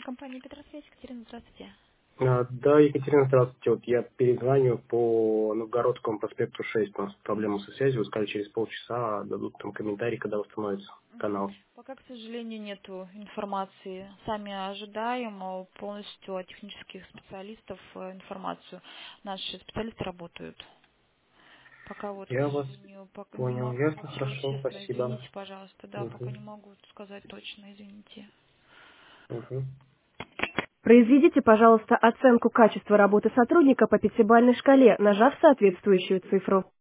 Компания Петросвязь, Екатерина, здравствуйте. Да, Екатерина, здравствуйте. Вот я перезваниваю по Новгородскому проспекту 6. У нас проблема со связью. Вы сказали, через полчаса дадут там комментарий, когда восстановится канал. Пока, к сожалению, нету информации. Сами ожидаем полностью от технических специалистов информацию. Наши специалисты работают. Пока вот, к Я вас сожалению, пока не понял. могу, Ясно, если хорошо, честно, спасибо. извините, пожалуйста. Да, пока Угу. не могу сказать точно, извините. Угу. Произведите, пожалуйста, оценку качества работы сотрудника по пятибалльной шкале, нажав соответствующую цифру.